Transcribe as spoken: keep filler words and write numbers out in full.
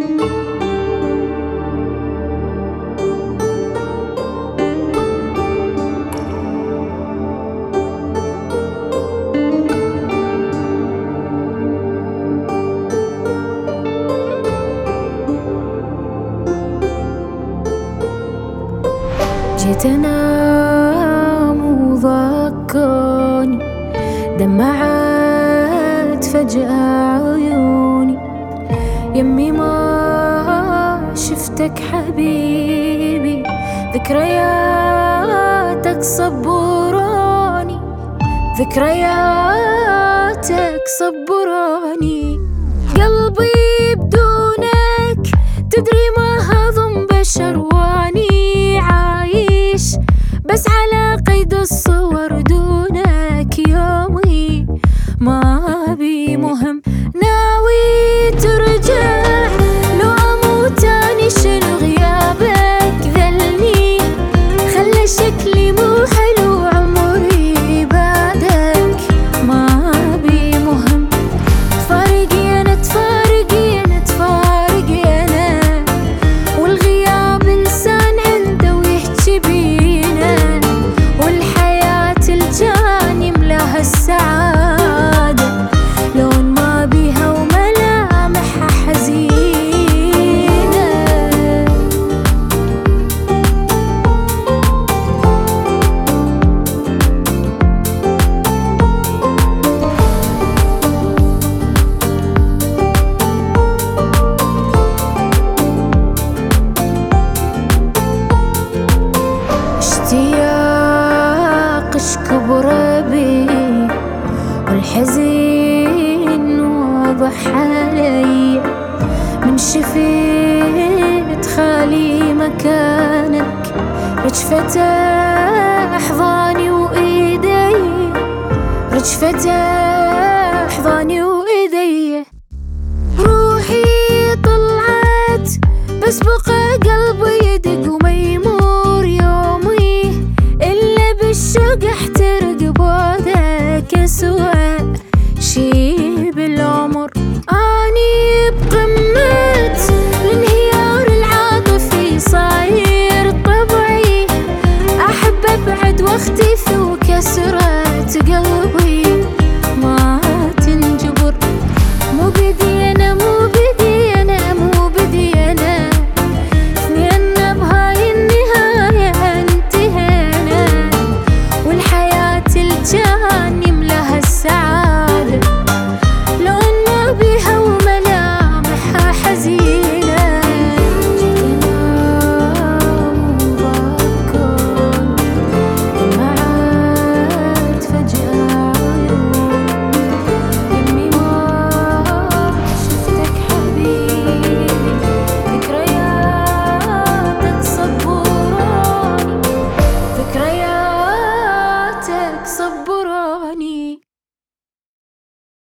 جيت انام وضاكوني دمعت فجأة عيوني، يمي ما شفتك حبيبي، ذكرياتك صبروني، ذكرياتك صبروني. قلبي بدونك تدري ما هضم بشر، واني عايش بس على قيد الصور دونك. يومي ما بي مهم، ناوي ترجع لو اموت اني شنو غيابك ذلني، خلى شكلي مو حلو عمري بعدك. ما بي مهم، تفارقي انا تفارقي انا تفارقي انا، والغياب انسان عنده ويحكي بينا، والحياة الجان يملاها السعادة لون ما بيها وملامحها حزينة. اشتياق اشكب بي والحزين واضح علي، من شفيت خالي مكانك، رجفته احضاني وايدي، رجفته